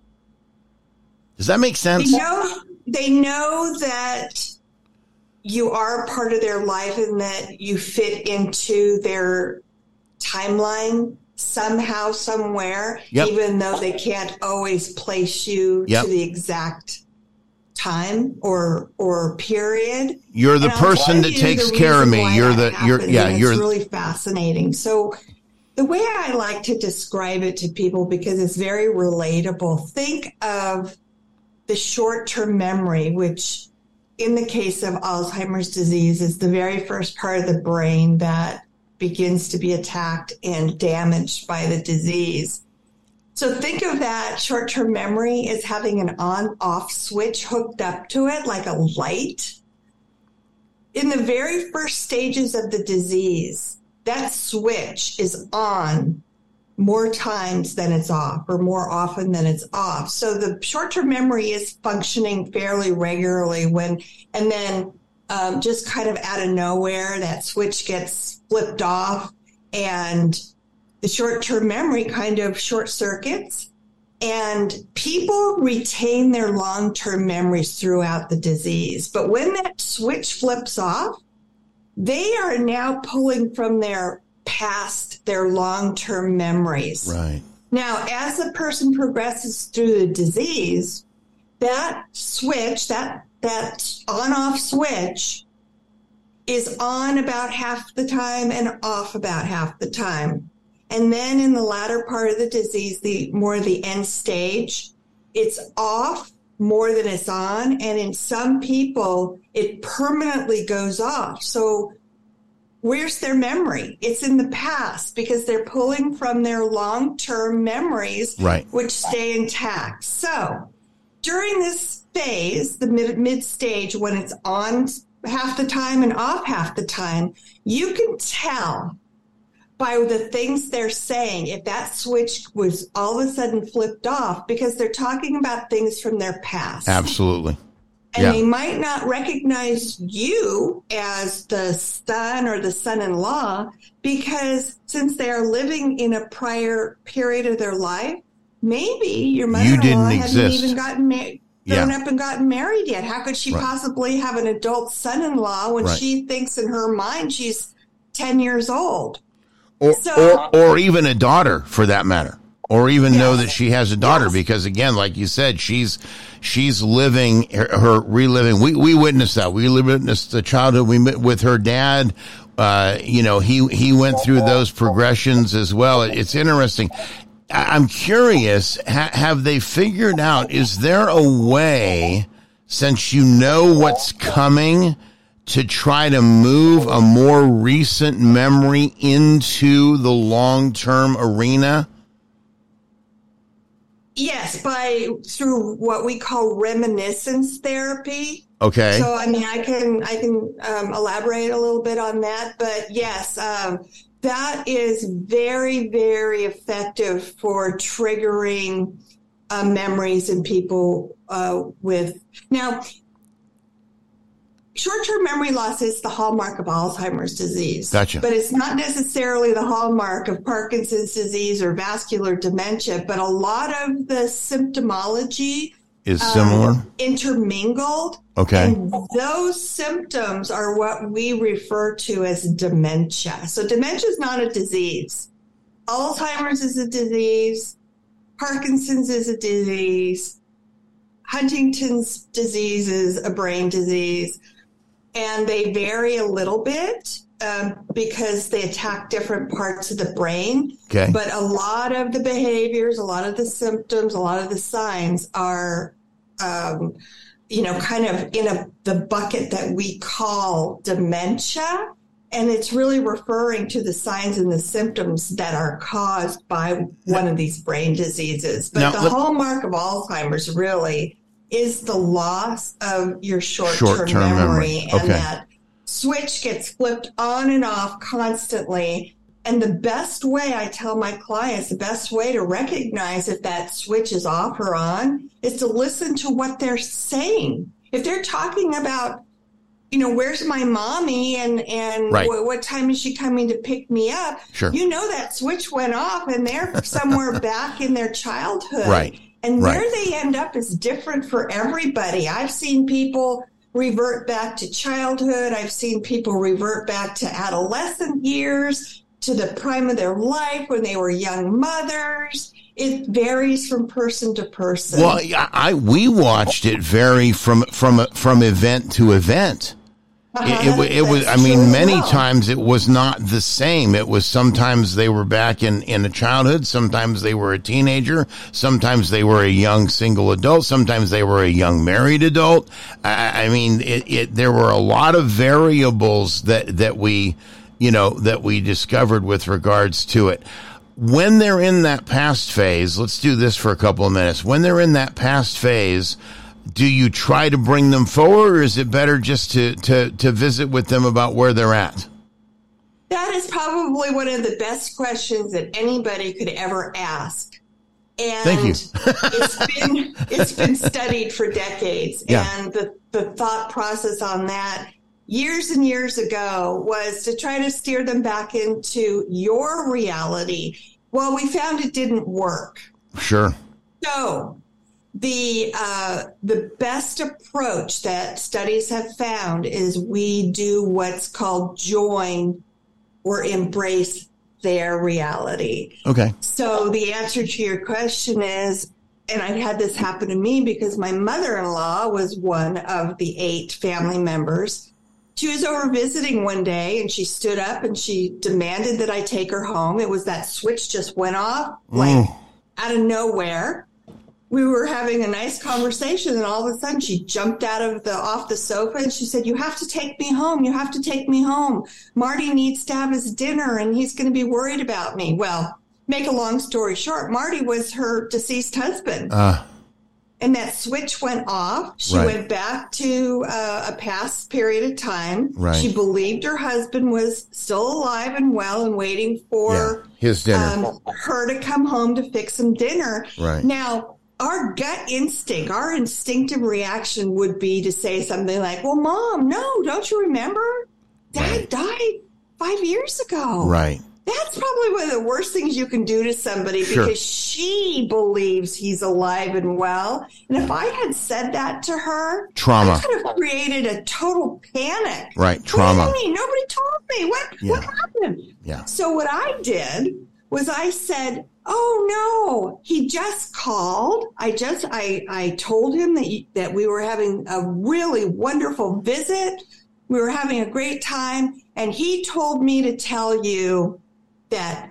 Does that make sense? They know, they know that you are part of their life and that you fit into their timeline somehow, somewhere, yep. even though they can't always place you yep. to the exact time or or period. You're the person that takes care of me. You're the you're yeah, you're it's really fascinating. So the way I like to describe it to people, because it's very relatable, think of the short-term memory, which in the case of Alzheimer's disease is the very first part of the brain that begins to be attacked and damaged by the disease. So think of that short-term memory as having an on-off switch hooked up to it like a light. In the very first stages of the disease, that switch is on more times than it's off, or more often than it's off. So the short-term memory is functioning fairly regularly when, and then um, just kind of out of nowhere, that switch gets flipped off and the short-term memory kind of short circuits, and people retain their long-term memories throughout the disease. But when that switch flips off, they are now pulling from their past, their long-term memories. Right. Now, as the person progresses through the disease, that switch, that, that on-off switch is on about half the time and off about half the time. And then in the latter part of the disease, the more the end stage, it's off more than it's on. And in some people, it permanently goes off. So where's their memory? It's in the past because they're pulling from their long-term memories, right, which stay intact. So during this phase, the mid, mid stage, when it's on half the time and off half the time, you can tell by the things they're saying if that switch was all of a sudden flipped off, because they're talking about things from their past. Absolutely. And yeah. they might not recognize you as the son or the son-in-law, because since they are living in a prior period of their life, maybe your mother-in-law hadn't exist. even gotten married. Grown yeah. up and gotten married yet. How could she right. possibly have an adult son-in-law when right. she thinks in her mind she's ten years old? Or, so, or, or even a daughter, for that matter, or even yes. know that she has a daughter, yes. because again, like you said, she's she's living her, her reliving. We we witnessed that. We witnessed the childhood we met with her dad. Uh, you know, he he went through those progressions as well. It's interesting. I'm curious. Ha, have they figured out? Is there a way, since you know what's coming, to try to move a more recent memory into the long-term arena? Yes, by through what we call reminiscence therapy. Okay. So, I mean, I can I can um, elaborate a little bit on that, but yes, um, that is very, very effective for triggering uh, memories in people uh, with now. Short-term memory loss is the hallmark of Alzheimer's disease. Gotcha. But it's not necessarily the hallmark of Parkinson's disease or vascular dementia, but a lot of the symptomology is similar, um, intermingled. Okay. And those symptoms are what we refer to as dementia. So dementia is not a disease. Alzheimer's is a disease. Parkinson's is a disease. Huntington's disease is a brain disease, and they vary a little bit um, because they attack different parts of the brain. Okay. But a lot of the behaviors, a lot of the symptoms, a lot of the signs are, um, you know, kind of in a the bucket that we call dementia. And it's really referring to the signs and the symptoms that are caused by one of these brain diseases. But now, the let, hallmark of Alzheimer's really is the loss of your short-term, short-term memory, memory. and Okay. that switch gets flipped on and off constantly. And the best way, I tell my clients, the best way to recognize if that switch is off or on is to listen to what they're saying. If they're talking about, you know, where's my mommy and, and right. w- what time is she coming to pick me up? Sure. You know that switch went off and they're somewhere back in their childhood. Right. And right. where they end up is different for everybody. I've seen people revert back to childhood. I've seen people revert back to adolescent years, to the prime of their life when they were young mothers. It varies from person to person. Well, I, I we watched it vary from from from event to event. Uh-huh, it, it, it was. I mean, many well. times it was not the same. It was sometimes they were back in in a childhood. Sometimes they were a teenager. Sometimes they were a young single adult. Sometimes they were a young married adult. I, I mean, it, it. There were a lot of variables that that we, you know, that we discovered with regards to it. When they're in that past phase, let's do this for a couple of minutes. When they're in that past phase, do you try to bring them forward, or is it better just to, to, to visit with them about where they're at? That is probably one of the best questions that anybody could ever ask. And Thank you. it's been it's been studied for decades. Yeah. And the, the thought process on that years and years ago was to try to steer them back into your reality. Well, we found it didn't work. Sure. So the uh, the best approach that studies have found is we do what's called join or embrace their reality. Okay. So the answer to your question is, and I had this happen to me because my mother-in-law was one of the eight family members. She was over visiting one day and she stood up and she demanded that I take her home. It was that switch just went off like mm. out of nowhere. We were having a nice conversation and all of a sudden she jumped out of the off the sofa and she said, "You have to take me home. You have to take me home. Marty needs to have his dinner and he's going to be worried about me." Well, make a long story short, Marty was her deceased husband. Uh. And that switch went off. She right. went back to uh, a past period of time. Right. She believed her husband was still alive and well and waiting for yeah. his dinner. Um, her to come home to fix some dinner. Right. Now, our gut instinct, our instinctive reaction would be to say something like, "Well, Mom, no, don't you remember? Dad right. died five years ago." Right. That's probably one of the worst things you can do to somebody sure. because she believes he's alive and well. And if I had said that to her, trauma. I could have created a total panic. Right, trauma. What do you mean? Nobody told me. What, yeah. what happened? Yeah. So what I did was I said, "Oh, no, he just called. I just, I, I told him that, you, that we were having a really wonderful visit. We were having a great time. And he told me to tell you that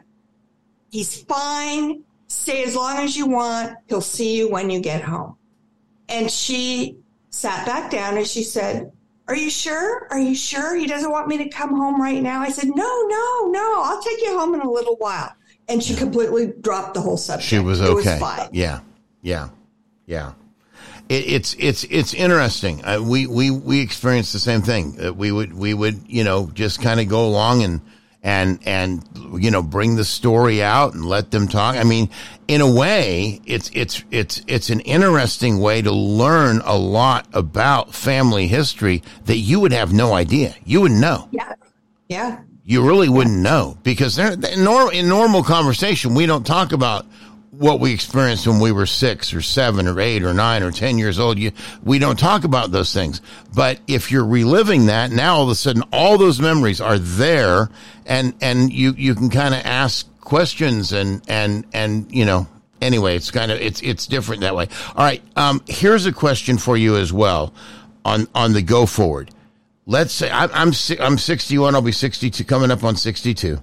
he's fine. Stay as long as you want. He'll see you when you get home." And she sat back down and she said, "Are you sure? Are you sure he doesn't want me to come home right now?" I said, "No, no, no. I'll take you home in a little while." And she completely dropped the whole subject. She was okay. It was fine. Yeah, yeah, yeah. It, it's it's it's interesting. Uh, we we we experienced the same thing. Uh, we would we would you know just kind of go along and and and you know bring the story out and let them talk. I mean, in a way, it's it's it's it's an interesting way to learn a lot about family history that you would have no idea. You wouldn't know. Yeah, yeah. You really wouldn't know because they're, they're normal, in normal conversation, we don't talk about what we experienced when we were six or seven or eight or nine or ten years old. You, we don't talk about those things. But if you're reliving that, now all of a sudden all those memories are there and, and you, you can kind of ask questions and, and, and, you know, anyway, it's kind of it's it's different that way. All right, um, here's a question for you as well on on the go forward. Let's say I'm I'm I'm sixty-one. I'll be sixty-two, coming up on sixty-two.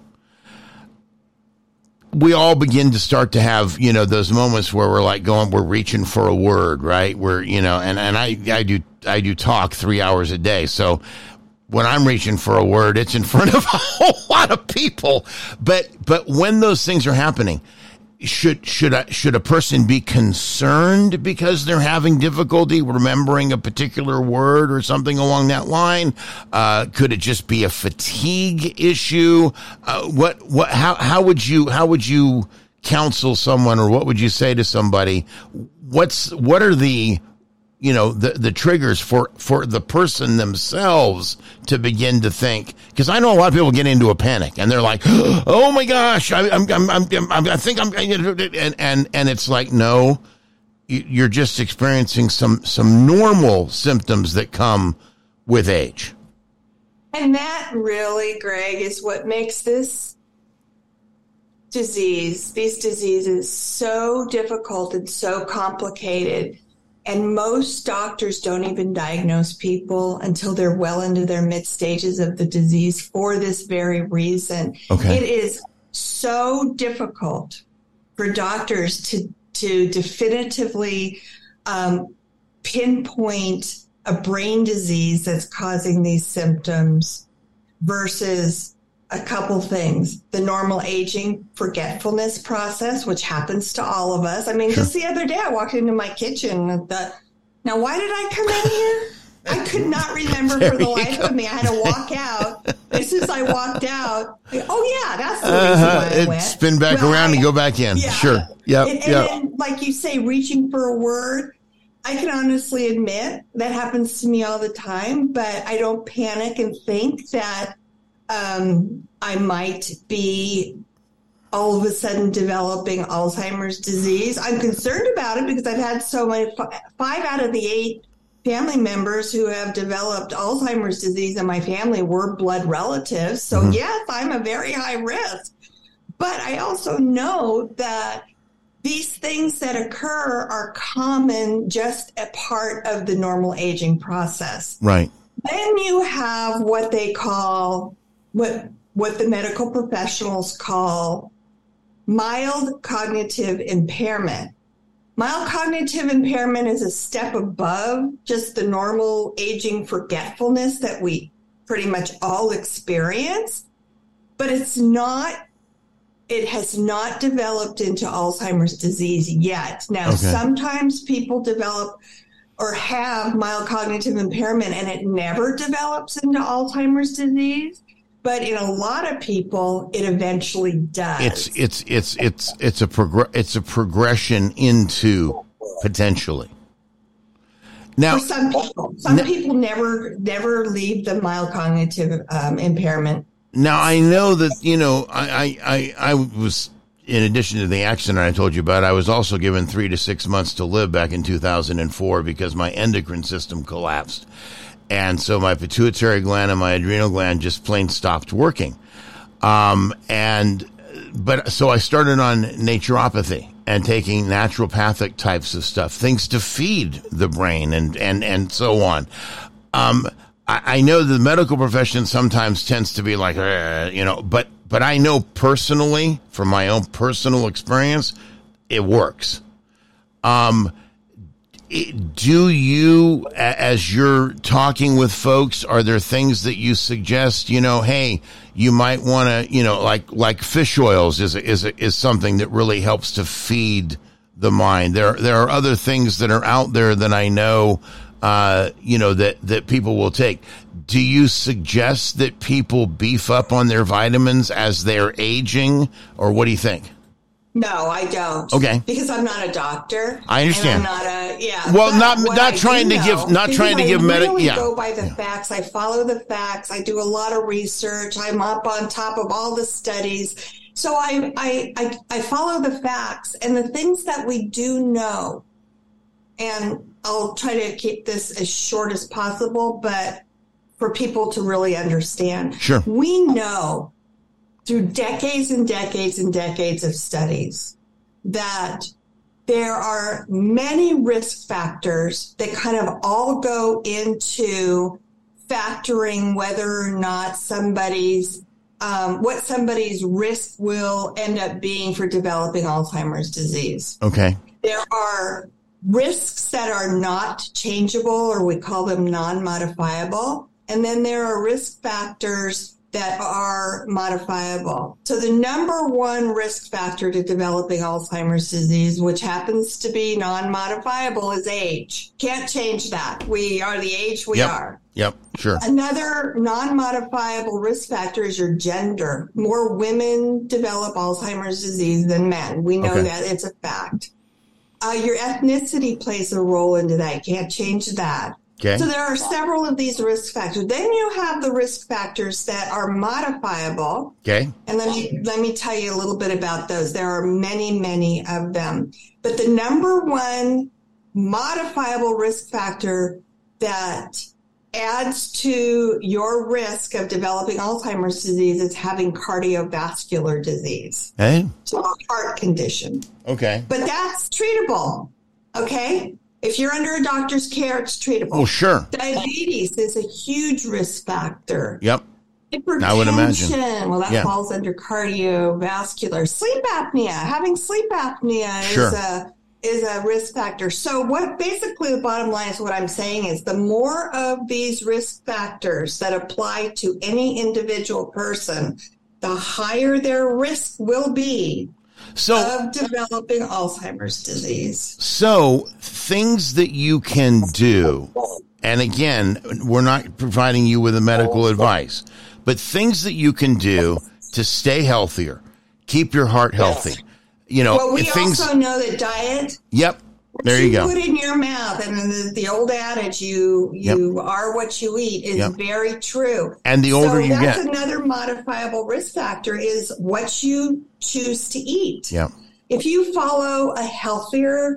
We all begin to start to have, you know, those moments where we're like going, we're reaching for a word, right? We're, you know, and, and I, I do, I do talk three hours a day. So when I'm reaching for a word, it's in front of a whole lot of people. But, but when those things are happening, should, should a, should a person be concerned because they're having difficulty remembering a particular word or something along that line? Uh, could it just be a fatigue issue? Uh, what, what, how, how would you, how would you counsel someone, or what would you say to somebody? What's, what are the, you know, the, the triggers for, for the person themselves to begin to think? Because I know a lot of people get into a panic and they're like, oh my gosh, I, I'm, I'm, I'm, I'm, I think I'm, and, and, and it's like, no, you're just experiencing some, some normal symptoms that come with age. And that really, Greg, is what makes this disease, these diseases so difficult and so complicated. And most doctors don't even diagnose people until they're well into their mid stages of the disease for this very reason. Okay. It is so difficult for doctors to, to definitively um, pinpoint a brain disease that's causing these symptoms versus a couple things. The normal aging forgetfulness process, which happens to all of us. I mean, sure. Just the other day, I walked into my kitchen. And the, now, why did I come in here? I could not remember for the life go. of me. I had to walk out. As soon as I walked out, like, oh, yeah, that's the reason uh-huh. why I it went. Spin back well, around I, and go back in. Yeah. Sure. Yep. And, and yep. then, like you say, reaching for a word, I can honestly admit that happens to me all the time, but I don't panic and think that Um, I might be all of a sudden developing Alzheimer's disease. I'm concerned about it because I've had so many, five out of the eight family members who have developed Alzheimer's disease in my family were blood relatives. So mm-hmm. yes, I'm a very high risk, but I also know that these things that occur are common, just a part of the normal aging process. Right. Then you have what they call what what the medical professionals call mild cognitive impairment. Mild cognitive impairment is a step above just the normal aging forgetfulness that we pretty much all experience, but it's not, it has not developed into Alzheimer's disease yet. Now, okay. Sometimes people develop or have mild cognitive impairment and it never develops into Alzheimer's disease. But in a lot of people, it eventually does. It's it's it's it's it's a progr- it's a progression into potentially. Now, for some people, some n- people never never leave the mild cognitive um, impairment. Now I know that you know I, I I I was, in addition to the accident I told you about, I was also given three to six months to live back in two thousand four because my endocrine system collapsed. And so my pituitary gland and my adrenal gland just plain stopped working. Um, and, but so I started on naturopathy and taking naturopathic types of stuff, things to feed the brain and, and, and so on. Um, I, I know the medical profession sometimes tends to be like, uh, you know, but, but I know personally from my own personal experience, it works. Um, Do you, as you're talking with folks, are there things that you suggest, you know, hey, you might want to, you know, like, like fish oils is, is, is something that really helps to feed the mind. There, there are other things that are out there that I know, uh, you know, that, that people will take. Do you suggest that people beef up on their vitamins as they're aging, or what do you think? No, I don't. Okay. Because I'm not a doctor. I understand. And I'm not a, yeah. Well, not not trying to give, not trying to give medical. I really yeah. go by the facts. I follow the facts. I do a lot of research. I'm up on top of all the studies. So I, I, I, I follow the facts and the things that we do know. And I'll try to keep this as short as possible, but for people to really understand. Sure. We know through decades and decades and decades of studies that there are many risk factors that kind of all go into factoring whether or not somebody's, um, what somebody's risk will end up being for developing Alzheimer's disease. Okay. There are risks that are not changeable, or we call them non-modifiable. And then there are risk factors that are modifiable. So the number one risk factor to developing Alzheimer's disease, which happens to be non-modifiable, is age. Can't change that. We are the age we yep. are. Yep, sure. Another non-modifiable risk factor is your gender. More women develop Alzheimer's disease than men. We know okay. that. It's a fact. Uh, your ethnicity plays a role into that. You can't change that. Okay. So there are several of these risk factors. Then you have the risk factors that are modifiable. Okay. And let me let me tell you a little bit about those. There are many, many of them. But the number one modifiable risk factor that adds to your risk of developing Alzheimer's disease is having cardiovascular disease. Hey. So a heart condition. Okay. But that's treatable. Okay. If you're under a doctor's care, it's treatable. Well, sure. Diabetes is a huge risk factor. Yep. Hypertension. I would imagine. Well, that yeah. falls under cardiovascular. Sleep apnea. Having sleep apnea sure. is a is a risk factor. So what basically the bottom line is what I'm saying is the more of these risk factors that apply to any individual person, the higher their risk will be so, of developing Alzheimer's disease. So things that you can do, and again, we're not providing you with a medical advice, but things that you can do to stay healthier, keep your heart healthy. Yes. You know, well, we things, also know that diet. Yep. There you, you go. Put in your mouth, and the, the old adage, "You you yep. are what you eat," is yep. very true. And the older so you that's get, another modifiable risk factor is what you choose to eat. Yeah. If you follow a healthier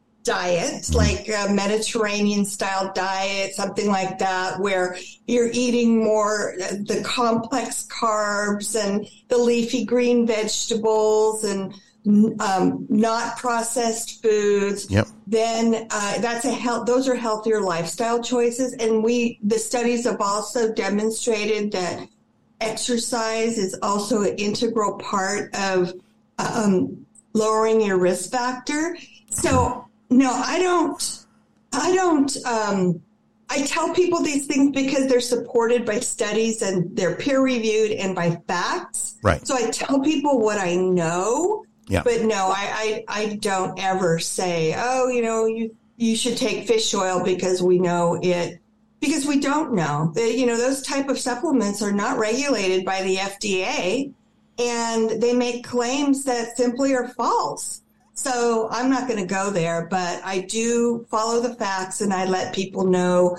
diet, mm-hmm. like a Mediterranean style diet, something like that, where you're eating more the complex carbs and the leafy green vegetables and Um, not processed foods, yep. then uh, that's a health. Those are healthier lifestyle choices. And we, the studies have also demonstrated that exercise is also an integral part of um, lowering your risk factor. So no, I don't, I don't, um, I tell people these things because they're supported by studies and they're peer reviewed and by facts. Right. So I tell people what I know. Yeah. But no, I, I, I don't ever say, oh, you know, you, you should take fish oil because we know it, because we don't know. They, you know, those type of supplements are not regulated by the F D A, and they make claims that simply are false. So I'm not going to go there, but I do follow the facts, and I let people know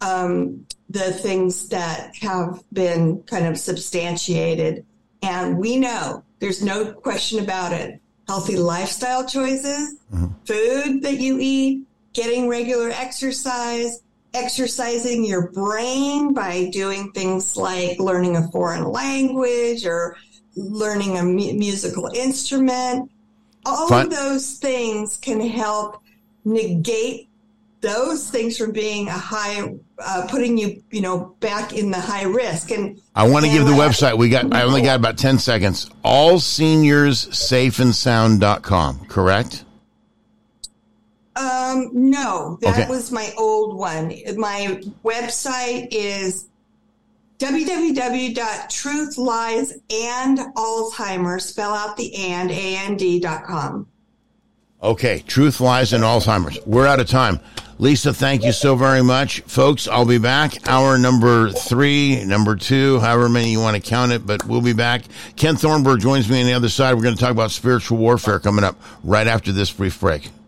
um, the things that have been kind of substantiated. And we know, there's no question about it, healthy lifestyle choices, mm-hmm. food that you eat, getting regular exercise, exercising your brain by doing things like learning a foreign language or learning a mu- musical instrument. All Fun. of those things can help negate those things from being a high, uh, putting you, you know, back in the high risk. And I want to give the I, website. We got, I only got about ten seconds. all seniors safe and sound dot com, correct? Um, no, that okay. was my old one. My website is w w w dot truth lies and alzheimer, spell out the and, A N D dot com. Okay, Truth, Lies, and Alzheimer's. We're out of time. Lisa, thank you so very much. Folks, I'll be back. Hour number three, number two, however many you want to count it, but we'll be back. Ken Thornburg joins me on the other side. We're going to talk about spiritual warfare coming up right after this brief break.